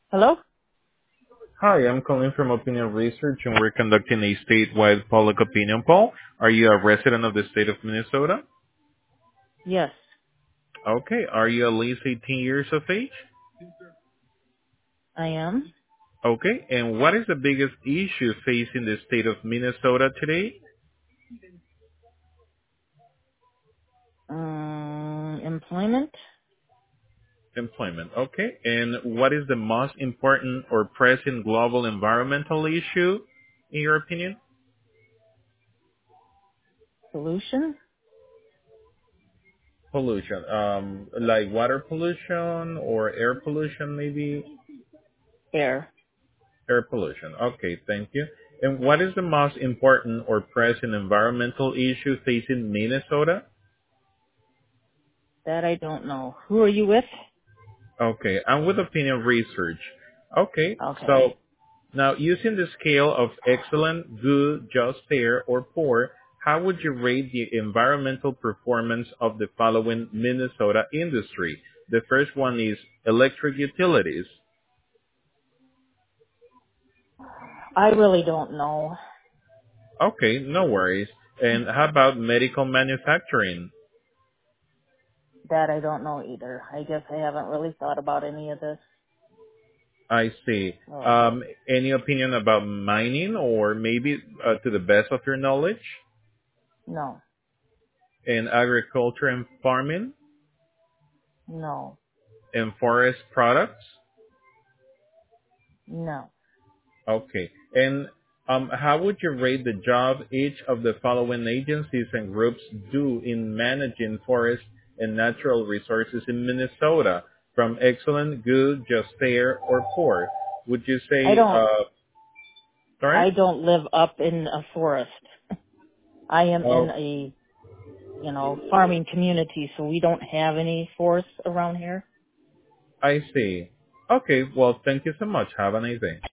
Hello? Hi, I'm calling from Opinion Research, and we're conducting a statewide public opinion poll. Are you a resident of the state of Minnesota? Yes, Okay. Are you at least 18 years of age? I am. Okay. And what is the biggest issue facing the state of Minnesota today? Employment Employment. Okay. And what is the most important or pressing global environmental issue, in your opinion? solution? Pollution. Like water pollution or air pollution, maybe? Air. Air pollution. Okay, thank you. And what is the most important or pressing environmental issue facing Minnesota? That I don't know. Who are you with? Okay, I'm with Opinion Research. Okay, Okay. so now using the scale of excellent, good, just, fair, or poor, how would you rate the environmental performance of the following Minnesota industry? The first one is electric utilities. I really don't know. Okay, no worries. And how about medical manufacturing? That I don't know either. I guess I haven't really thought about any of this. I see. Oh, Any opinion about mining or maybe to the best of your knowledge no. in agriculture and farming No. and forest products? No. Okay. And how would you rate the job each of the following agencies and groups do in managing forests and natural resources in Minnesota from excellent, good, just fair, or poor? Would you I say, don't, sorry? I don't live up in a forest. I am in Oh, a, farming community, so we don't have any forests around here. I see. Okay, well, thank you so much. Have a nice day.